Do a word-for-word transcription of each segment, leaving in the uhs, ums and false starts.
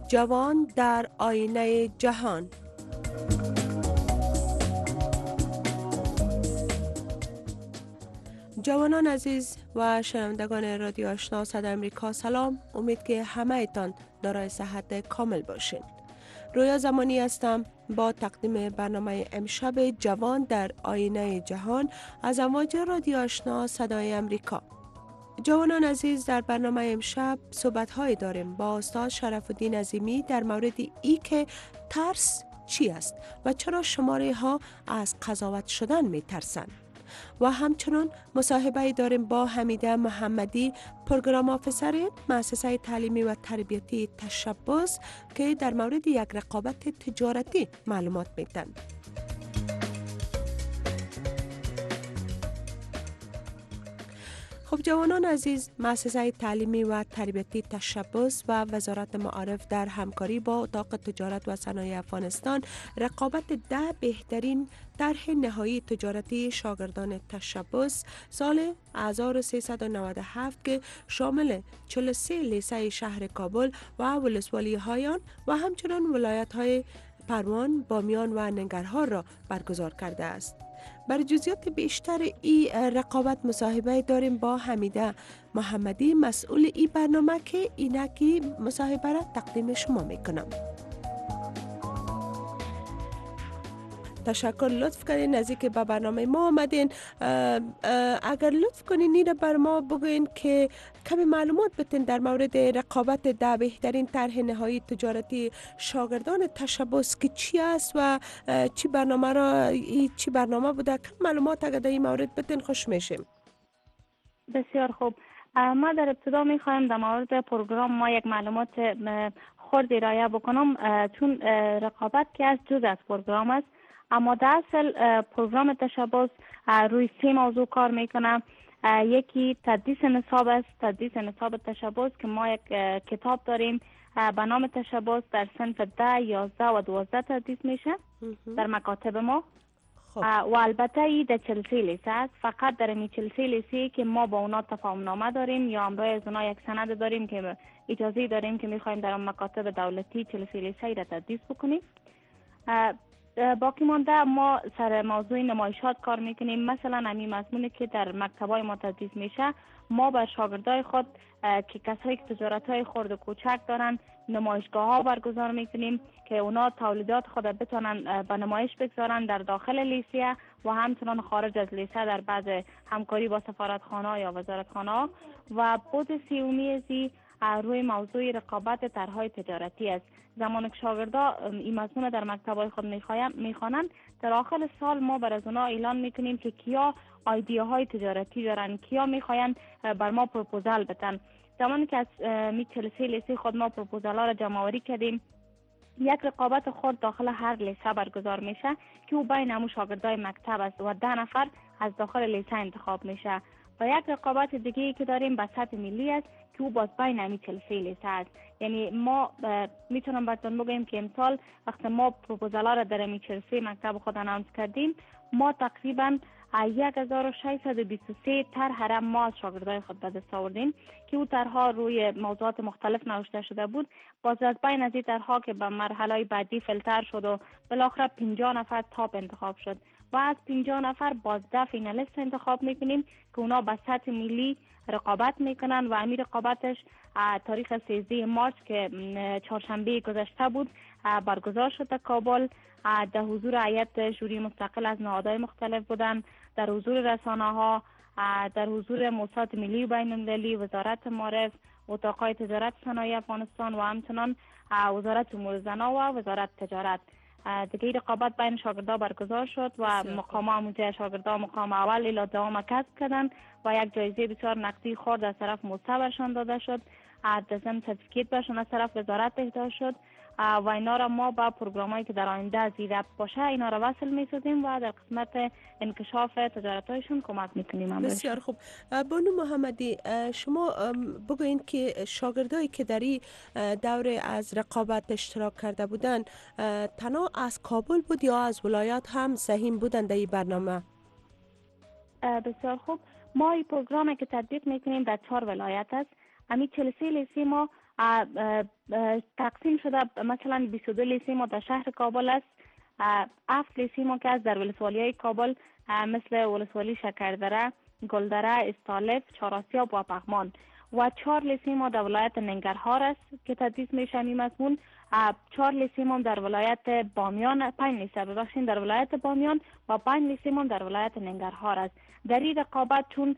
جوان در آینه جهان. جوانان عزیز و شنوندگان رادیو آشنا صدای امریکا، سلام. امید که همه ایتان دارای صحت کامل باشین. رویا زمانی هستم با تقدیم برنامه امشب جوان در آینه جهان از امواج رادیو آشنا صدای امریکا. جوانان عزیز، در برنامه امشب صحبت های داریم با استاد شرف الدین عظیمی در مورد ای که ترس چی است و چرا شماره ها از قضاوت شدن می ترسند. و همچنان مصاحبه داریم با حمیده محمدی، پروگرام آفیسر مؤسسه تعلیمی و تربیتی تشبث که در مورد یک رقابت تجارتی معلومات میدن. خب جوانان عزیز، مؤسسه تعلیمی و تربیتی تشبث و وزارت معارف در همکاری با اتاق تجارت و صنایع افغانستان رقابت ده بهترین طرح نهایی تجارتی شاگردان تشبث سال هزار و سیصد و نود و هفت که شامل چهل و سه لیسه شهر کابل و ولسوالی هایان و همچنان ولایت های پروان، بامیان و ننگرهار را برگزار کرده است. بر جزئیات بیشتر این رقابت مصاحبه داریم با حمیده محمدی، مسئول این برنامه که اینکی مصاحبه را تقدیم شما میکنم. تشکر، لطف کنین نزدیک به برنامه ما آمدین. اگر لطف کنین این بر ما بگوین که کمی معلومات بتین در مورد رقابت ده بهترین طرح نهایی تجارتی شاگردان تشبث که چی است و چی برنامه را چی برنامه بوده، کم معلومات اگر در این مورد بتین خوش میشیم. بسیار خوب. ما در ابتدا میخوایم در مورد پروگرام ما یک معلومات خرد ارائه بکنم، چون رقابت که از جز از پروگرام است، اما در اصل پروگرام تشبث روی سه موضوع کار میکنه. یکی تدریس نصاب است، تدریس نصاب تشبث که ما یک کتاب داریم به نام تشبث در صنف ده، یازده و دوازده تدریس میشه در مکاتب ما. خب. و البته ای در چهل و سه لیسه است. فقط در این چهل و سه لیسه که ما با اونا تفاهم نامه داریم یا همراه از اونا یک سند داریم که اجازه داریم که میخوایم در مکاتب دولتی چهل و سه لیسه ای را تدریس بکنیم. باقی مانده ما سر موضوع نمایشات کار میکنیم. مثلا همین مضمونی که در مکتبای ما تدریس میشه، ما بر شاگردای خود که کسایی که تجارت‌های خرد و کوچک دارن نمایشگاه ها برگزار میکنیم که اونا تولیدات خود بتونن به نمایش بگذارن در داخل لیسه و همچنان خارج از لیسه در بعض همکاری با سفارتخانه یا وزارتخانه. و بود سیومی ازی روی موضوع رقابت طرح‌های تجارتی است. زمان که شاگردا این مضمون در مکتبای خود میخوانند، در آخر سال ما بر از اونا اعلان میکنیم که کیا ایدیاهای تجارتی دارن، کیا میخواین بر ما پروپوزال بدن. زمانی که از می چهل و سه لیسه خود ما پروپوزال ها را جمع آوری کردیم، یک رقابت خود داخل هر لیسه برگزار میشه که او بین همون شاگردای مکتب است و ده نفر از داخل لیسه انتخاب میشه. و یک رقابت دیگه که داریم به سطح ملی است که او باز بین همین چهل و سه لیسه است. یعنی ما میتونم براتون بگم که امسال وقتی ما پروپوزال ها را در همین چهل و سه مکتب خود اناونس کردیم، ما تقریبا یک هزار و ششصد و بیست و سه طرح را ما از شاگردای خود به دست آوردیم که او طرح‌ها روی موضوعات مختلف نوشته شده بود. باز از بین از این طرح‌ها که به مرحله بعدی فیلتر شد و بالاخره پنجاه نفر تاپ انتخاب شد و از پنجاه نفر باز ده فینالیست انتخاب میکنیم که اونا به سطح ملی رقابت میکنن و همین رقابتش تاریخ سیزده مارس که چهارشنبه گذشته بود برگزار شد در کابل. در حضور هیئت جوری مستقل از نهادهای مختلف بودن، در حضور رسانه ها، در حضور موسسات ملی و بین المللی، وزارت معارف، اتاقای تجارت صنایع افغانستان و همچنان وزارت امور زنان و وزارت تجارت. دیگه رقابت بین شاگردان برگزار شد و مقام همونجا شاگردان مقام اول الی دوم کسب کردن و یک جایزه بسیار نقدی خرد از طرف موسسه برشان داده شد. در ضمن سرتیفیکیت برشان از طرف وزارت اهدا شد و اینا را ما با پروگرامایی که در آینده زیرا باشه اینا را وصل می‌سازیم و در قسمت انکشاف تجارت‌هایشون کمک می‌کنیم. بسیار خوب. بانو محمدی، شما بگوین که شاگردایی که در این دوره از رقابت اشتراک کرده بودن تنها از کابل بود یا از ولایات هم سهیم بودن در این برنامه؟ بسیار خوب. ما این پروگرامی که تطبیق می‌کنیم در چهار ولایت است. همین چهل و سه لیسه ما تقسیم شده. مثلا بیست و دو لیسه ما در شهر کابل است، هفت لیسه ما که از در ولسوالی های کابل مثل ولسوالی شکردره، گلدره، استالف، چهارآسیاب و پغمان و چهار لیسه ما در ولایت ننگرهار است که تدریس میشه این مضمون. چهار لیسه ما در ولایت بامیان، پنج لیسه ببخشید در ولایت بامیان و پنج لیسه ما در ولایت ننگرهار است. در این رقابت چون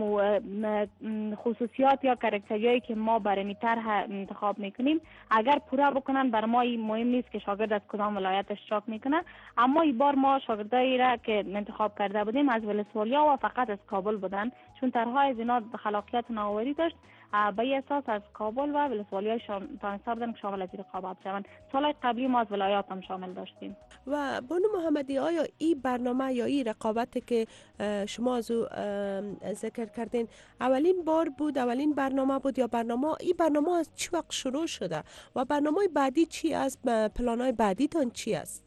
خصوصیات یا کاراکتریایی که ما برای می طرح انتخاب میکنیم اگر پورا بکنن بر ما مهم نیست که شاگرد از کدام ولایت اشتراک میکنه، اما این بار ما شاگردایی را که انتخاب کرده بودیم از ولسوالیا و فقط از کابل بودن، چون طرحهای از اینا خلاقیت و نوآوری داشت. به این اساس از کابل و ولسوالیای تانسته بودن که شامل از این رقابت شوند. سال قبلی ما از ولایات هم شامل داشتیم. و بانو محمدی، آیا این برنامه یا این رقابتی که شما از او ذکر کردین اولین بار بود، اولین برنامه بود یا برنامه این برنامه از چی وقت شروع شده و برنامه بعدی چی است؟ پلانای بعدی تان چی است؟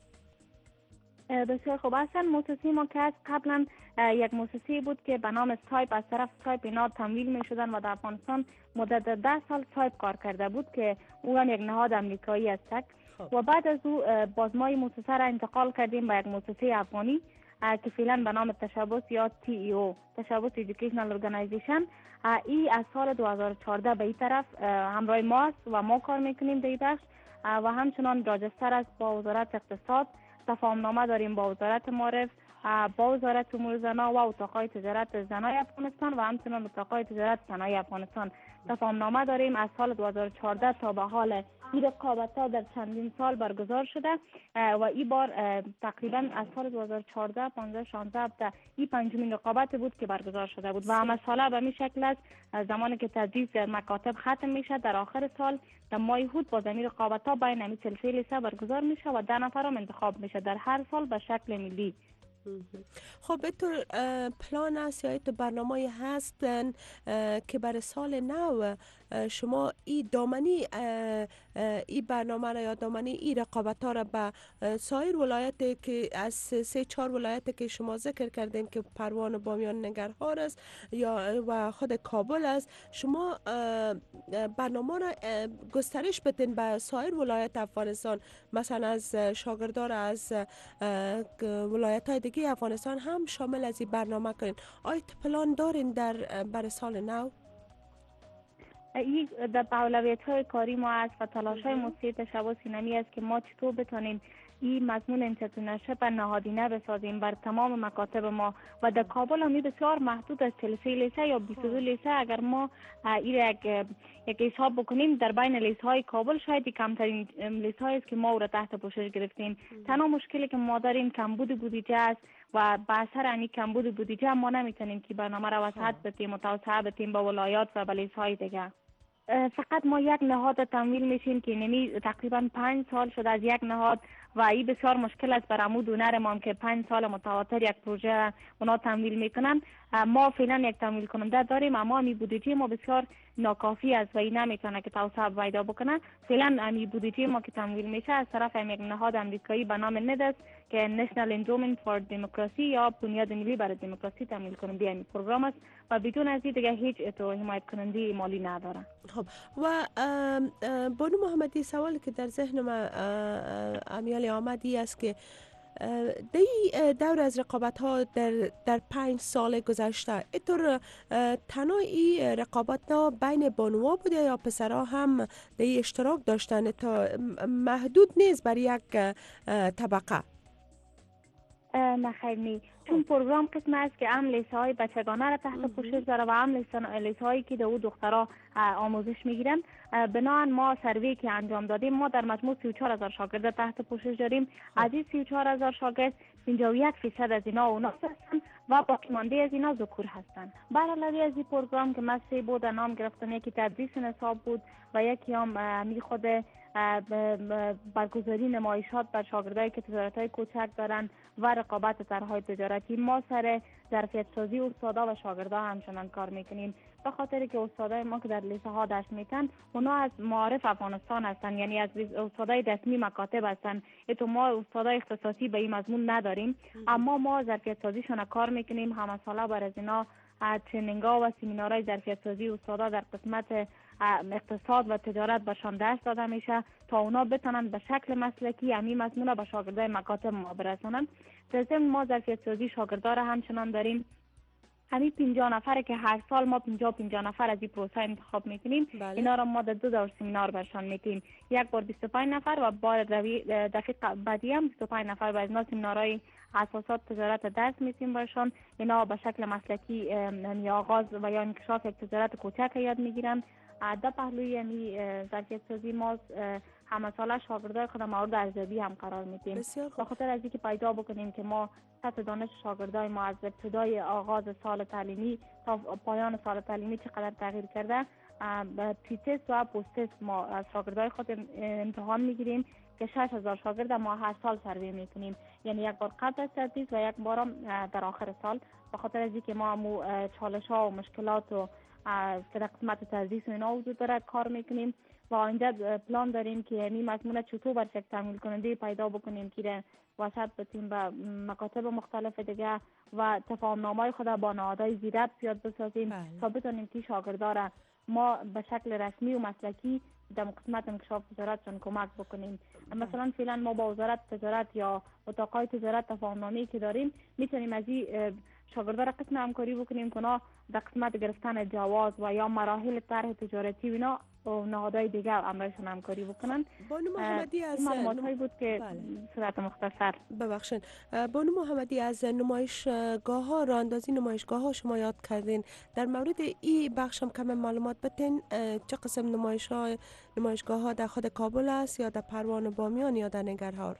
بسیار خوب. اصلا مؤسسه ما که از قبلا یک مؤسسه بود که به نام سایپ از طرف سایپ اینا تمویل می شدن و در افغانستان مدت ده سال سایپ کار کرده بود که اون یک نهاد امریکایی است. و بعد از او باز ما این مؤسسه را انتقال کردیم به یک مؤسسه افغانی که فعلا به نام تشبث یا تی ای او تشبث ایژوکیشنال ارگانایزیشن. ای از سال دو هزار و چهارده به این طرف همراه ما است و ما کار میکنیم در این بخش و همچنان راجستر است با وزارت اقتصاد. تفاهمنامه داریم با وزارت معارف، با وزارت امور زنان و اتاقای تجارت زنای افغانستان و همچنان اتاقای تجارت زنای افغانستان. تفاهمنامه داریم از سال دو هزار و چهارده تا به حال. این رقابت‌ها در چندین سال برگزار شده و این بار تقریبا از سال دو هزار و چهارده، پانزده، شانزده این پنجمین رقابت بود که برگزار شده بود و همه ساله به این شکل است. زمانی که تدریس در مکاتب ختم میشه در آخر سال در ماه هود با زمین رقابت‌ها بین همین سلسله لیسه برگزار میشه و ده نفر هم انتخاب میشه در هر سال به شکل ملی. خب اینطور پلان است یا اینطور برنامه هستن که برای سال نو شما ای دامنی ای برنامه را یا دامنی ای رقابت ها را به سایر ولایت که از سه چهار ولایت که شما ذکر کردین که پروان و بامیان ننگرهار است یا و خود کابل است، شما برنامه را گسترش بدین به سایر ولایت افغانستان، مثلا از شاگردان از ولایت های دیگه افغانستان هم شامل از این برنامه کنین. آیا پلان دارین در برای سال نو؟ این در اولویت های کاری ما است و تلاش های موسسه تشبث اینمی است که ما چطور بتونیم این مضمون انترپرنورشیپ نهادینه بسازیم بر تمام مکاتب ما و در کابل هم بسیار محدود است. سه لیسه یا بیست و دو لیسه اگر ما این یک یک حساب بکنیم در بین لیسه های کابل شاید کمترین لیسه هایی است که ما او را تحت پوشش گرفتیم. تنها مشکلی که ما داریم کمبود بودجه است و به اثر همین کمبود بودجه ما نمیتونیم که برنامه را وسعت بدیم و توسعه بدیم به ولایات و به لیسه های دیگه. فقط ما یک نهاد تمویل میشیم که نمی تقریبا پنج سال شده از یک نهاد و این بسیار مشکل است برای عمود دونر ما که پنج سال متواتر یک پروژه اونا تمویل میکنن. ما فعلا یک تمویل کننده داریم اما امی بودجه ما بسیار ناکافی است و این نمیتونه که توسعه پیدا بکنه. فعلا امی بودجه ما که تمویل میشه از طرف یک نهاد امریکایی به نام ند است که نشنال اندومنت فور دموکراسی یا بنیاد ملی برای دموکراسی تمویل کننده این پروگرام است و بدون از این دیگه هیچ اتو حمایت کننده مالی نداره. خب و بانو محمدی، سوالی که در ذهن ما امیال آمدی است که دی دور از رقابت ها در, در پنج سال گذشته اینطور تنها این رقابت ها بین بانوها بوده یا پسرها هم دی اشتراک داشتن تا محدود نیست بر یک طبقه؟ نه خیر نی، چون پروگرام قسم است که هم لیسه های بچگانه را تحت پوشش داره و هم لیسه هایی که دو دخترها آموزش میگیرن. بنابراین ما سروی که انجام دادیم ما در مجموع سی و چهار هزار شاگرد تحت پوشش داریم. از این سی و چهار هزار شاگرد پنجاه و یک درصد از اینا اوناس هستند و باقی مانده از اینا ذکور هستند. برعلاوه از این پروگرام که ما سه بود نام گرفتن، یکی تدریس نصاب بود و یکی هم می خود برگزاری نمایشات بر شاگردایی که تجارت‌های کوچک دارن و رقابت طرح‌های تجارتی. ما سر ظرفیت سازی استادا و شاگردا همچنان کار میکنیم به خاطر که استادای ما که در لیسه ها درس میتن اونا از معارف افغانستان هستن، یعنی از استادای رسمی مکاتب هستن. تو ما استادای اختصاصی به این مضمون نداریم اما ما ظرفیت سازیشون کار میکنیم. همه ساله بر از اینا ترینینگ‌ها و سمینارهای ظرفیت سازی استادا در قسمت اقتصاد و تجارت بهشان درس داده میشه تا اونا بتونن به شکل مسلکی همین مضمون به شاگردای مکاتب ما برسونن. در ضمن ما ظرفیت سازی شاگردا را همچنان داریم. همین پنجاه نفره که هر سال ما پنجاه پنجاه نفر از این پروسه انتخاب میکنیم. بله. اینا را ما در دو دور سمینار برشان میتیم، یک بار بیست و پنج نفر و بار دفعه بعدی هم بیست و پنج نفر. و از اینا سمینارهای اساسات تجارت درس میتیم برشان. اینا به شکل مسلکی یا آغاز و یا انکشاف یک تجارت کوچک یاد میگیرن. در پهلوی یعنی ظرفیت سازی ما همه ساله شاگردای خود مورد ارزیابی هم قرار میدیم. به خاطر از اینکه پیدا بکنیم که ما سطح دانش شاگردای ما از ابتدای آغاز سال تعلیمی تا پایان سال تعلیمی چقدر تغییر کرده، پری تست و پست تست ما از شاگردای خود امتحان میگیریم که شش هزار شاگرد ما هر سال سروی میکنیم، یعنی یک بار قبل از تدریس و یک بارم در آخر سال. به خاطر از اینکه ما مو چالش ها و مشکلات و که در قسمت تدریس و اینا وجود داره کار میکنیم و آینده پلان داریم که یعنی مضمون چطور بر یک تمویل کننده پیدا بکنیم که وسط بتیم به مکاتب مختلف دیگه و تفاهم نامه خود با نهادهای زیرت پیاد بسازیم تا بتونیم که شاگردا را ما به شکل رسمی و مسلکی در قسمت انکشاف تجارتشون کمک بکنیم. مثلا فعلا ما با وزارت تجارت یا اتاقای تجارت تفاهم نامه‌ای که داریم میتونیم از این شاگردا را قسم همکاری بکنیم که اونا در قسمت گرفتن جواز و یا مراحل طرح تجارتی و اینا و نهادهای دیگه امرشون همکاری بکنن. بانو محمدی از معلوماتی بود که صورت مختصر ببخشید. بانو محمدی از نمایشگاه ها، راندازی نمایشگاه ها شما یاد کردین. در مورد این بخش هم کم معلومات بتین. چه قسم نمایش ها نمایشگاه ها در خود کابل است یا در پروان و بامیان یا در ننگرهار؟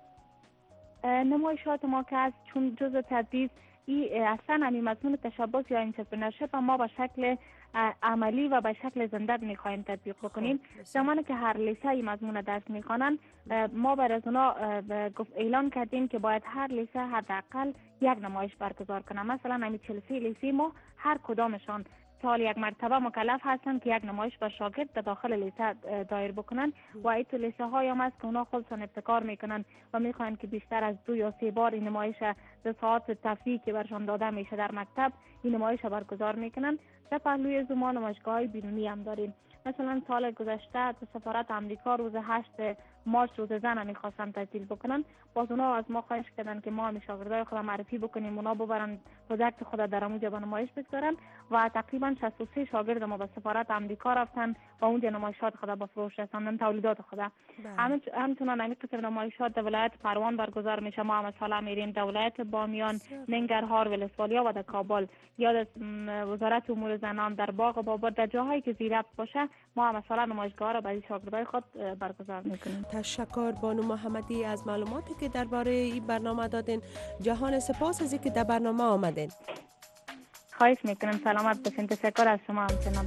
نمایشات ما که از چون جزء تدریس ای اصلا همین مضمون تشبث یا انترپرنورشیپ ما به شکل عملی و به شکل زنده میخوایم تطبیق بکنیم. زمانی که هر لیسه این مضمون درس میخوانند ما بر از اونا اعلان کردیم که باید هر لیسه حداقل یک نمایش برگزار کنه. مثلا همین چهل و سه لیسه ما هر کدامشان سال یک مرتبه مکلف هستند که یک نمایش با شاگرد در داخل لیسه دایر بکنن و این تو لیسه های هم است که اونا خودشان ابتکار میکنن و میخواین که بیشتر از دو یا سه بار این نمایش در ساعات تفریحی که برشان داده میشه در مکتب این نمایش برگزار میکنن. در پهلوی زما نمایشگاه های بیرونی هم داریم. مثلا سال گذشته در سفارت امریکا روز هشت مارچ روز زن میخواستن تعطیل بکنن، باز اونا از ما خواهش کردن که ما هم شاگردای خود معرفی بکنیم، اونا ببرن پروژکت خود در اونجا به نمایش بگذارن و تقریبا شصت و سه شاگرد ما به سفارت امریکا رفتن و اونجا نمایشات خود به فروش رساندن، تولیدات خود. همچنان همین قسم نمایشات در ولایت پروان برگزار میشه. ما هم سال میریم در ولایت بامیان، ننگرهار، ولسوالیه و در کابل یا در وزارت امور زنان در باغ بابا، در جاهایی که زیربط باشه ما هم مثلا نمایشگاه را برای شاگردای خود برگزار میکنیم. تشکر بانو محمدی از معلوماتی که درباره این برنامه دادین. جهان سپاس از اینکه در برنامه آمدین. خواهش میکنم. سلامت باشین. تشکر از شما همچنان.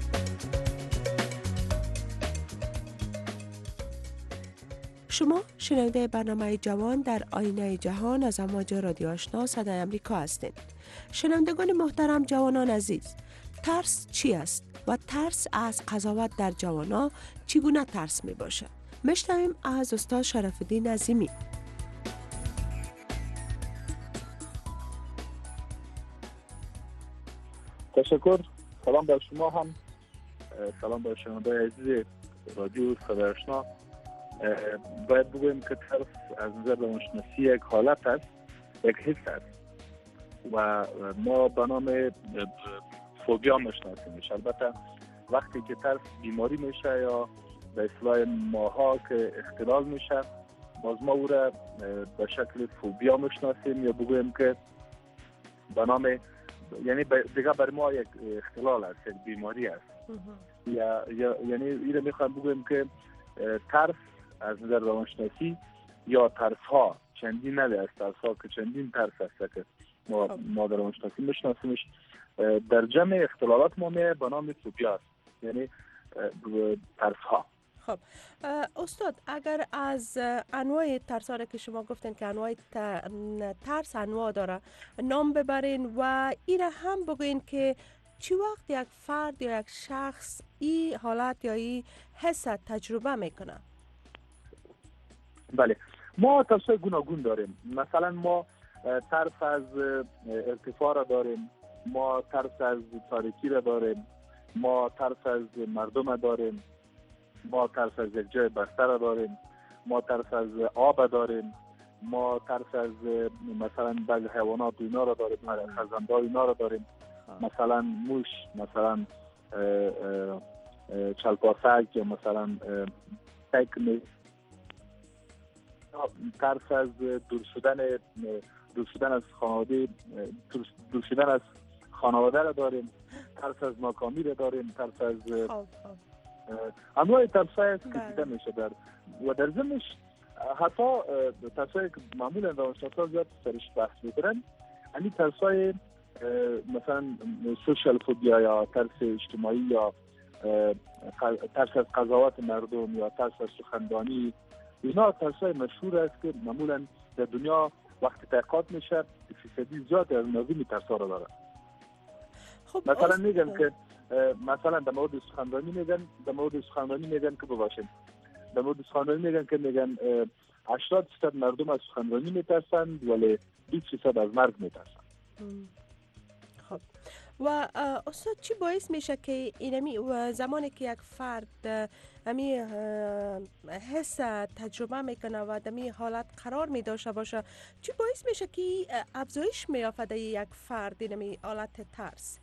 شما شنونده برنامه جوان در آینه جهان از امواج رادیو آشنا صدای امریکا هستید. شنوندگان محترم، جوانان عزیز، ترس چی است و ترس از قضاوت در جوانا چگونه ترس می باشد؟ میشنویم از استاد شرف الدین عظیمی. تشکر. سلام بر شما هم، سلام بر شنونده عزیز رادیو صدای آشنا. باید بگویم که ترس از نظر روانشناسی یک حالت است، یک حس است و ما به نام فوبیا میشناسیمش. البته وقتی که ترس بیماری میشه یا به اصطلاح ماها که اختلال میشه، باز ما او را به شکل فوبیا میشناسیم یا بگویم که به نام، یعنی دیگه بر ما یک اختلال است، یک بیماری است. یا یا یعنی اینو میخوام بگویم که ترس از نظر روانشناسی یا ترس ها چندین نده است، ترس ها که چندین ترس است که ما ما در روانشناسی میشناسیمش. در جمع اختلالات ما میه به نام فوبیا است، یعنی ترس ها. خب استاد، اگر از انواع ترس ها که شما گفتین که انواع ترس انواع داره نام ببرین و این هم بگوین که چی وقت یک فرد یا یک شخص این حالت یا این حس تجربه میکنه؟ بله، ما ترس گوناگون داریم. مثلا ما ترس از ارتفاع را داریم، ما ترس از تاریکی را داریم، ما ترس از مردم داریم، ما ترس از یک جای بستر داریم، ما ترس از آب داریم، ما ترس از مثلا بعضی حیوانات اینا را داریم، خزنده اینا را داریم، مثلا موش، مثلا چلپاسک یا مثلا تک. ترس از دور شدن دور شدن از خانواده دور شدن از خانواده را داریم، ترس از ناکامی را داریم، ترس از انواع ترس‌های است که دیده میشه در و در ضمنش حتی ترس‌هایی که معمولا روانشناسا زیاد سرش بحث میکنن، همین ترس‌های مثلا سوشال فوبیا یا ترس اجتماعی یا ترس از قضاوت مردم یا ترس از سخنرانی، اینا ترس‌های مشهور است که معمولا در دنیا وقتی تحقیقات میشه فیصدی زیاد از نظمی ترس‌ها را داره. خب مثلا میگن که مثلا در مورد سخنرانی میگن در مورد سخنرانی میگن که بباشید در مورد سخنرانی میگن که میگن هشتاد درصد مردم از سخنرانی میترسند ولی بیست درصد از مرگ میترسند. خب و استاد چی باعث میشه که اینمی زمانی که یک فرد امی حس تجربه میکنه و دمی حالت قرار میداشته باشه، چی باعث میشه که افزایش میافته یک فرد اینمی حالت ترس؟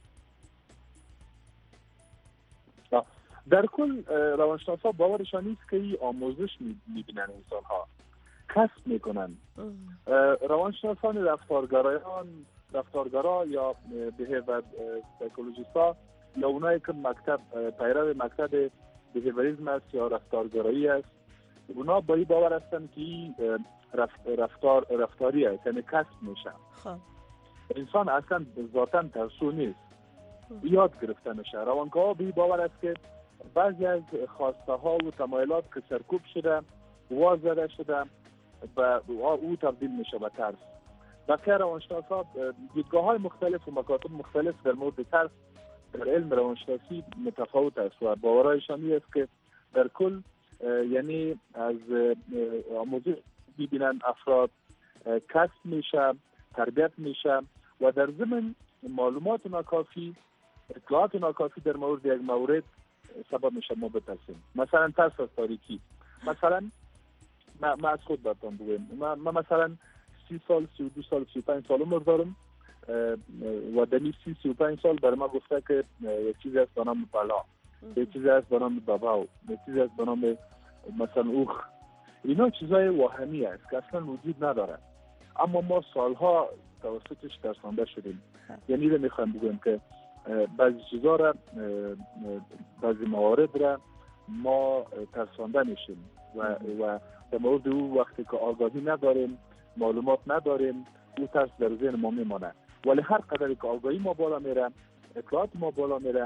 در کل روانشناسا باورشان نیست که این آموزش میبینن، انسان ها کسب میکنن. روانشناسان رفتارگرایان رفتارگرا یا بیهیویر سایکولوژیست ها یا اونایی که مکتب پیرو مکتب بیهیوریسم است یا رفتارگرایی است، اونا با این باور هستن که این رفتار رفتاری است، یعنی کسب میشه. انسان اصلا ذاتاً ترسو نیست، یاد گرفته میشه. روانکاوا به این باور است که بعضی از خواسته ها و تمایلات که سرکوب شده واز زده شده و او تبدیل میشه به ترس. بقیه روانشناسا دیدگاه های مختلف و مکاتب مختلف در مورد ترس در علم روانشناسی متفاوت است و باورایشان است که در کل یعنی از آموزش ببینن افراد کسب میشه، تربیت میشه و در ضمن معلومات ناکافی، اطلاعات ناکافی در مورد یک مورد سبب میشه ما بترسیم. مثلا ترس از تاریکی. مثلا ما, ما از خود براتون بگویم، ما, ما مثلا سی سال، سی و دو سال، سی و پنج سال عمر دارم و در این سی سی و پنج سال برای ما گفته که یک چیزی است به نام بلا، یک چیزی است به نام باباو، یک چیزی است به نام مثلا اوخ. اینا چیزای وهمی است که اصلا وجود نداره، اما ما سالها توسطش ترسانده شدیم. یعنی رو میخوایم بگویم که بعضی چیزا را، بعضی موارد را ما ترسانده میشیم و و در مورد او وقتی که آگاهی نداریم، معلومات نداریم، او ترس در ذهن ما میمانه. ولی هر قدری که آگاهی ما بالا میره، اطلاعات ما بالا میره،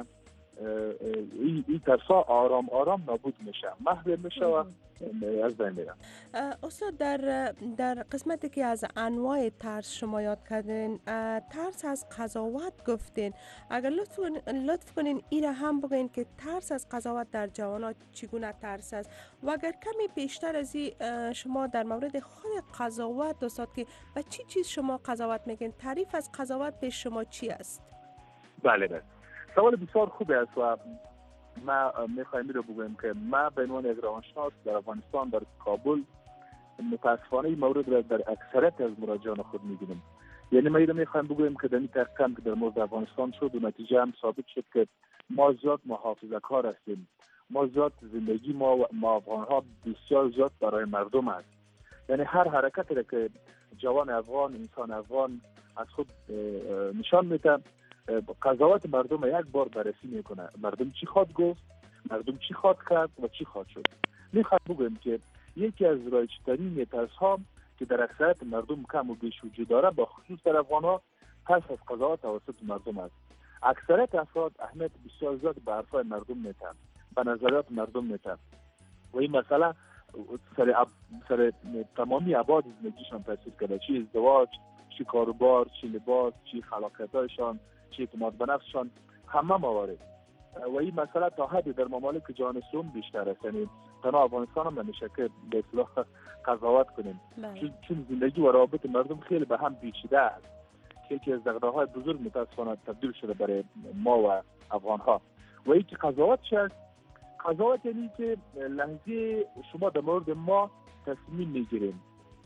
این ای ترسا آرام آرام نابود میشه، محو میشه و از بین میره. استاد در در قسمتی که از انواع ترس شما یاد کردین، ترس از قضاوت گفتین، اگر لطف لطف کنین این هم بگین که ترس از قضاوت در جوانات چگونه ترس است و اگر کمی بیشتر از این شما در مورد خود قضاوت استاد که به چی چیز شما قضاوت میگین، تعریف از قضاوت به شما چی است؟ بله بله، سوال بسیار خوبی است و ما میخوایم رو بگویم که ما به عنوان یک روانشناس در افغانستان در کابل متاسفانه این مورد را در اکثریت از مراجعان خود میبینیم. یعنی ما رو میخوایم بگویم که در این تحقیق که در مورد افغانستان شد و نتیجه هم ثابت شد که ما زیاد محافظه کار هستیم، ما زیاد زندگی ما ما افغان ها بسیار زیاد برای مردم است. یعنی هر حرکتی را که جوان افغان، انسان افغان از خود نشان میده، قضاوت مردم یک بار بررسی میکنه. مردم چی خواد گفت، مردم چی خواد کرد و چی خواد شد. میخواد بگویم که یکی از رایج‌ترین ترس ها که در اکثریت مردم کم و بیش وجود داره، با خصوص در افغان ها، ترس از قضاوت توسط مردم است. اکثریت افراد اهمیت بسیار زیاد به حرفای مردم میتن، به نظریات مردم میتن و این مسئله سر, اب... سر تمامی ابعاد زندگیشان تاثیر کرده، چی ازدواج، چی کاروبار، چی لباس، چی خلاقیت‌هایشان، چی اعتماد به نفسشان، همه موارد. و این مسئله تا حدی در ممالک جهان سوم بیشتر است. یعنی تنها افغانستان هم نمیشه که به اصطلاح قضاوت کنیم، چون, چون زندگی و روابط مردم خیلی به هم پیچیده است که یکی از دغدغه‌های بزرگ متاسفانه تبدیل شده برای ما و افغان ها. و اینکه قضاوت چی است؟ قضاوت یعنی که لحظه شما در مورد ما تصمیم میگیریم،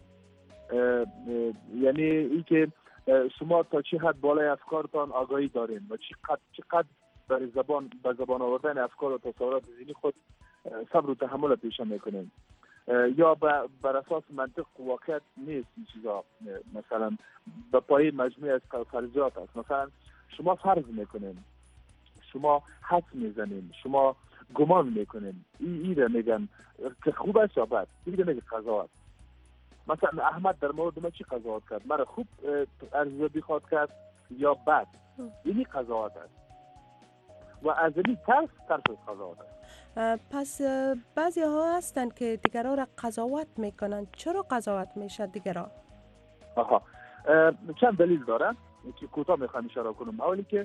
یعنی اینکه شما تا چه حد بالای افکارتان آگاهی دارین و چقدر چقدر برای زبان به زبان آوردن افکار و تصورات ذهنی خود صبر و تحمل پیش میکنین، یا بر اساس منطق و واقعیت نیست این چیزا، مثلا به پای مجموعه از فرضیات است. مثلا شما فرض میکنین، شما حدس میزنین، شما گمان میکنین، این ایده میگن که خوب است یا بد، دیگه میگه قضاوت. مثلا احمد در مورد ما چی قضاوت کرد؟ مرا خوب ارزیابی خواهد کرد یا بد؟ اینی قضاوت است و از این ترس ترس قضاوت است. پس بعضی ها هستن که دیگران را قضاوت میکنن. چرا قضاوت میشه دیگران؟ آها، چند دلیل داره که کوتاه میخوام اشاره کنم. اولی که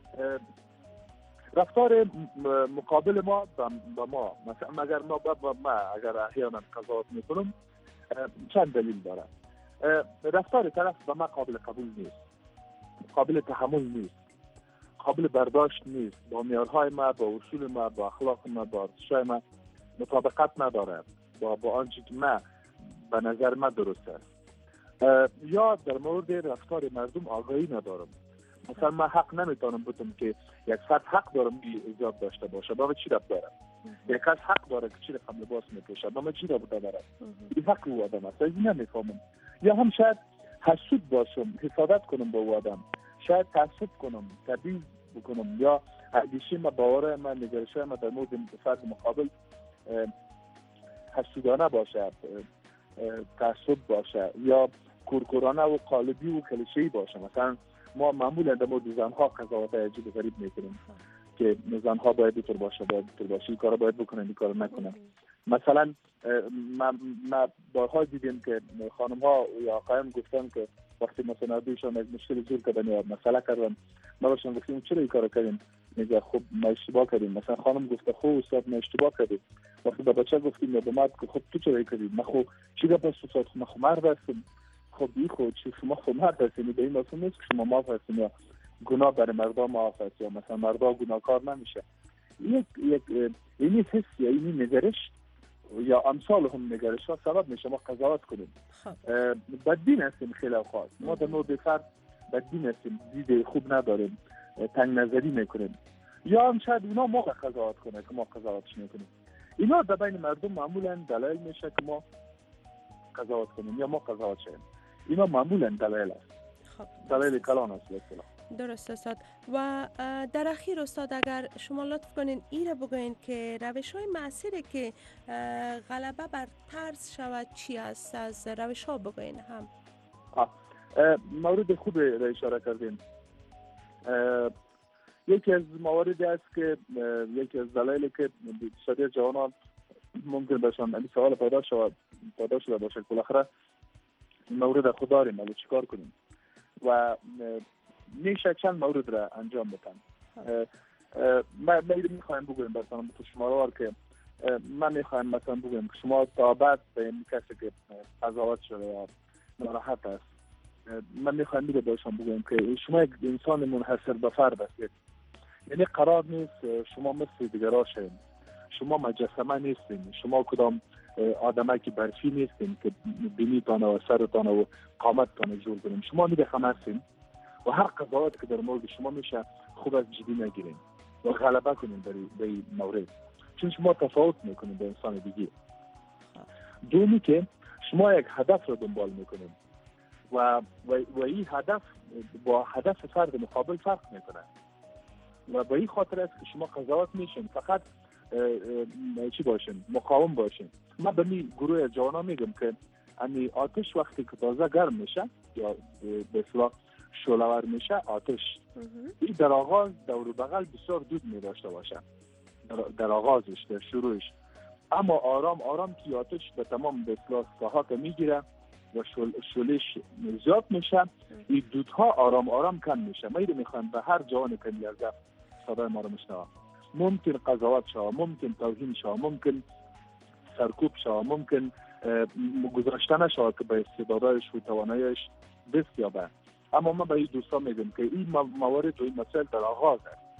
رفتار مقابل ما با ما، مثلا اگر ما با ما اگر احیانا قضاوت میکنم، چند دلیل داره. رفتار طرف با ما قابل قبول نیست، قابل تحمل نیست، قابل برداشت نیست، با معیارهای ما، با اصول ما، با اخلاق ما، با ارزش‌های ما مطابقت نداره، با با آنچه که ما به نظر ما درست است. یا در مورد رفتار مردم آگاهی ندارم. مثلا من حق نمیتونم بگم که یک فرد حق دارم که ایجاب داشته باشه، با چی ربط داره؟ یک کس حق داره که چی رقم لباس میپوشه، با چی ربط داره؟ این حق او آدم است، این نمیفهمم. یا هم شاید حسود باشم، حسادت کنم با او آدم، شاید تعصب کنم، تبعیض بکنم، یا اندیشه ما، باور ما، نگرش ما در مورد فرد مقابل حسودانه باشه، تعصب باشه، یا کورکورانه و قالبی و کلیشه‌ای باشه. مثلا ما معمولا در مورد زنها قضاوت عجیب و غریب میکنیم که زنها باید اینطور باشه، باید اینطور باشه، این کارا باید بکنن، این کارا نکنن. مثلا ما ما بارها دیدیم که خانم ها یا آقایان گفتن که وقتی مثلا دویشان از مشکل زور کردن یا مسئله کردن، ما باشون گفتیم چرا این کارو کردین؟ میگه خب ما اشتباه کردیم. مثلا خانم گفته خب استاد ما اشتباه کردیم. وقتی به بچه گفتیم یا به مرد که خب تو چرا این کردی؟ ما خب چی گپ است استاد؟ ما خب مرد هستیم. خب این خود چی شما خب مرد هستیم، به این مفهوم نیست که شما معاف هستیم یا گناه برای مردم معاف است یا مثلا مردم گناهکار نمیشه. یک یک اینی حس یا اینی نگرش یا امثال هم نگرش ها سبب میشه ما قضاوت کنیم. بدبین هستیم خیلی اوقات. ما در مورد فرد بدبین هستیم، دید خوب نداریم، تنگ نظری میکنیم، یا هم شاید اونا ما قضاوت کنه که ما قضاوتش میکنیم. اینا در بین مردم معمولا دلایل میشه که ما قضاوت کنیم یا ما قضاوت شیم. اینا معمولا دلایل است. دلایل کلان است اصلا. درست استاد. و در اخیر استاد اگر شما لطف کنین این رو بگوین که روش های معاصری که غلبه بر ترس شود چی است؟ از روش ها بگوین هم. مورد خوب را اشاره کردین. یکی از مواردی است که یکی از دلایلی که بسیاری جوانان ممکن باشن این سوال پیدا شود پیدا شده باشه که بالاخره مورد خود داریم ولی چیکار کنیم و میشه چند مورد را انجام بدن. من میخوایم بگویم مثلا تو شماوار که من میخوایم مثلا بگویم که شما تا بعد به این کسی که قضاوت شده یا ناراحت است، من میخوایم میگه باشم بگویم که شما یک انسان منحصر به فرد هستید. یعنی قرار نیست شما مثل دیگران شید. شما مجسمه نیستین. شما کدام آدمایی که برفی نیستین که بینیتان و سرتان و قامتتان جور کنین. شما میگه همه هستین و هر قضاوت که در مورد شما میشه خوب از جدی نگیرین و غلبه کنین در این مورد، چون شما تفاوت میکنین با انسان دیگه. دومی که شما یک هدف رو دنبال میکنین و و این هدف با هدف فرد مقابل فرق میکنه و به این خاطر است که شما قضاوت میشین. فقط چی باشین؟ مقاوم باشین. من به می گروه جوانان میگم که امی آتش وقتی که تازه گرم میشه یا به اصطلاح شعله‌ور میشه، آتش این در آغاز دور و بغل بسیار دود می داشته باشه در آغازش، در شروعش، اما آرام آرام که آتش به تمام به اصطلاح ساحات میگیره و شعله‌اش زیاد میشه، این دودها آرام آرام کم میشه. من میخوام به هر جوان که میگه صدای ما رو میشنوه، ممکن قضاوت شوه، ممکن توهین شوه، ممکن سرکوب شوه، ممکن گذاشته نشوه که به استعدادش و تواناییش دست یابه، اما من به این دوستان میگم که این موارد و این مسائل در آغاز است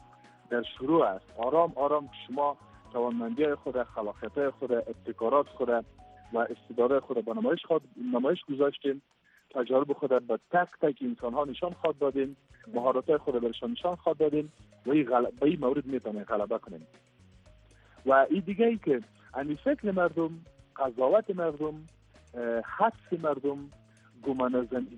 در شروع است. آرام آرام شما توانمندی خود، خلاقیت خود، ابتکارات خود و استعداد خود به نمایش خود نمایش گذاشتیم. تجارب خود به تک تک انسان ها نشان خود دادیم، مهارت خود برشان نشان خود دادیم و این غلب... به این مورد میتونیم غلبه کنیم. و این دیگه ای که این فکر مردم، قضاوت مردم، حدس مردم، گمان زنی.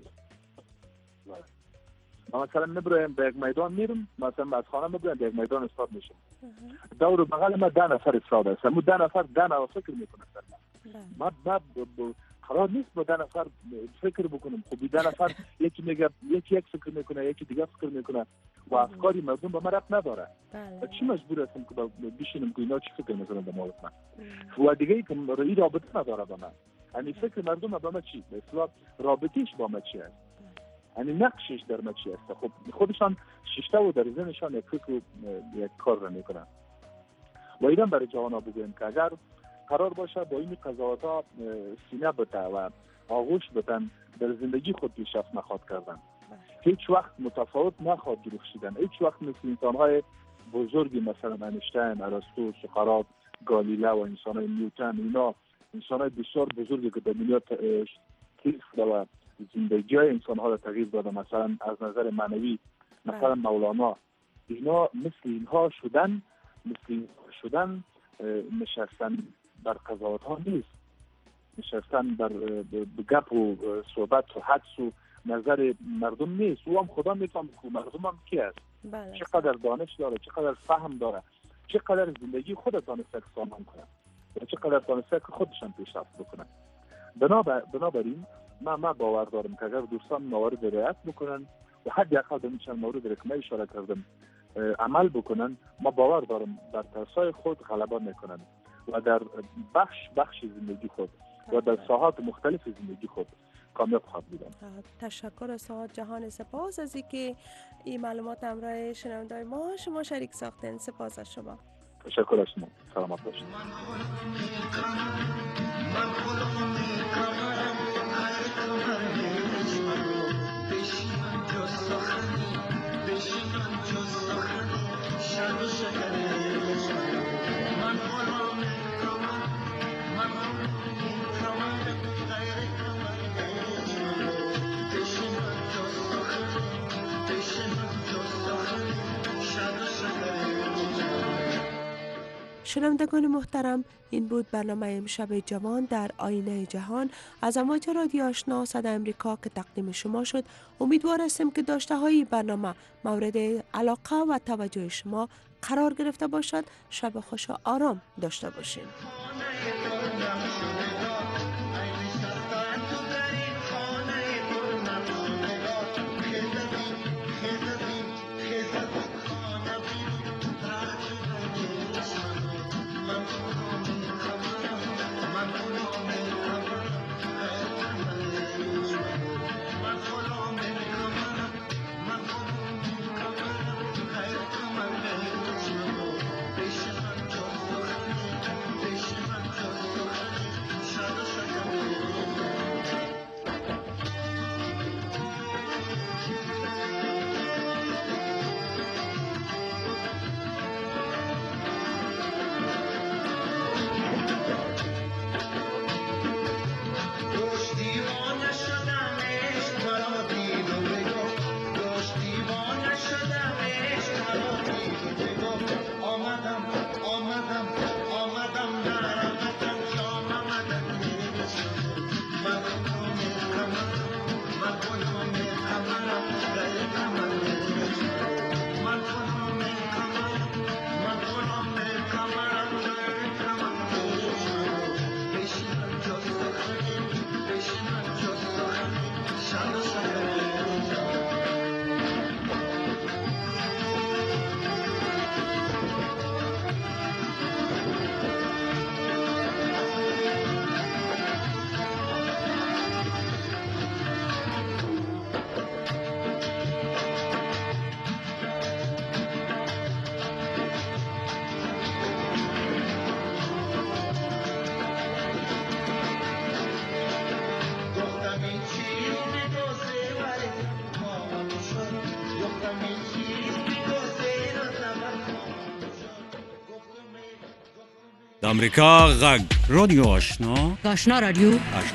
مثلا نبرایم به یک میدان میرم، مثلا از خانه نبرایم به یک میدان استاد میشم. دور بغل ما ده نفر استاد هستم، مو ده نفر ده نفر فکر میکنه سر من. ما ما قرار نیست با ده نفر فکر بکنم. خب ده نفر یکی میگه، یکی یک فکر میکنه، یکی دیگه فکر میکنه و افکاری مردم به من ربط نداره. چی مجبور هستم که بشینم که اینا چی فکر میکنن به مورد من؟ و دیگه ای که این رابطه نداره با من. یعنی فکر مردم با من چی؟ مثلا رابطیش با من چی است؟ یعنی نقشش در من چی است؟ خب خودشان شیشته و در ذهنشان یک فکر و یک کار را میکنن. و اینا برای جوانا بگویم که اگر قرار باشه با این قضاوت ها سینه بته و آغوش بتن، در زندگی خود پیشرفت نخواهد کردن. هیچ وقت متفاوت نخواهد درخشیدن. هیچ وقت مثل انسان های بزرگی مثلا انیشتین، ارسطو، سقراط، گالیله و انسان های نیوتن، اینا انسان های بسیار بزرگی که در دنیا تغییر و زندگی های انسان ها را تغییر داده، مثلا از نظر معنوی مثلا مولانا، اینا مثل اینها شدن، مثل اینها شدن نشستن بر قضاوت ها نیست، نشستن بر گپ و صحبت و حدس و نظر مردم نیست. او هم خدا میتونه که مردم هم کی است، چقدر دانش داره، چقدر فهم داره، چقدر زندگی خود دانسته که سامان کنه و چقدر دانسته که خودشان پیشرفت بکنن. بنابر بنابراین من ما باور دارم که اگر دوستان موارد رعایت بکنن و حد اقل به چند مورد که من اشاره کردم عمل بکنن، ما باور دارم در ترسای خود غلبه میکنن و در بخش بخش زندگی خود و در ساحات مختلف زندگی خود کامیاب خواهد بودن. تشکر از ساعت جهان، سپاس از اینکه این معلومات همراه شنوندگان ما شما شریک ساختین. سپاس از شما. تشکر از شما. سلامت باشید. شنوندگان محترم، این بود برنامه امشب جوان در آینه جهان از امواج رادیو آشنا صدای امریکا که تقدیم شما شد. امیدوار هستیم که داشته های برنامه مورد علاقه و توجه شما قرار گرفته باشد. شب خوش و آرام داشته باشین. Thank you. امریکا غږ رادیو آشنا آشنا رادیو